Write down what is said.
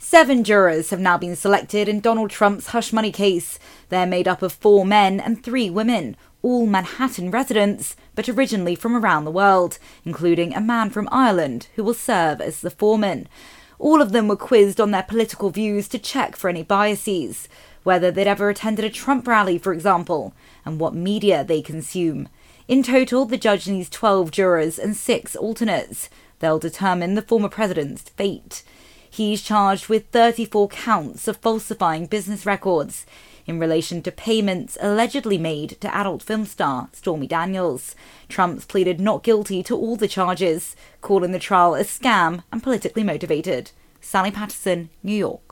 7 jurors have now been selected in Donald Trump's hush money case. They're made up of 4 men and 3 women, all Manhattan residents, but originally from around the world, including a man from Ireland who will serve as the foreman. All of them were quizzed on their political views to check for any biases, whether they'd ever attended a Trump rally, for example, and what media they consume. In total, the judge needs 12 jurors and 6 alternates. They'll determine the former president's fate. He's charged with 34 counts of falsifying business records in relation to payments allegedly made to adult film star Stormy Daniels. Trump's pleaded not guilty to all the charges, calling the trial a scam and politically motivated. Sally Patterson, New York.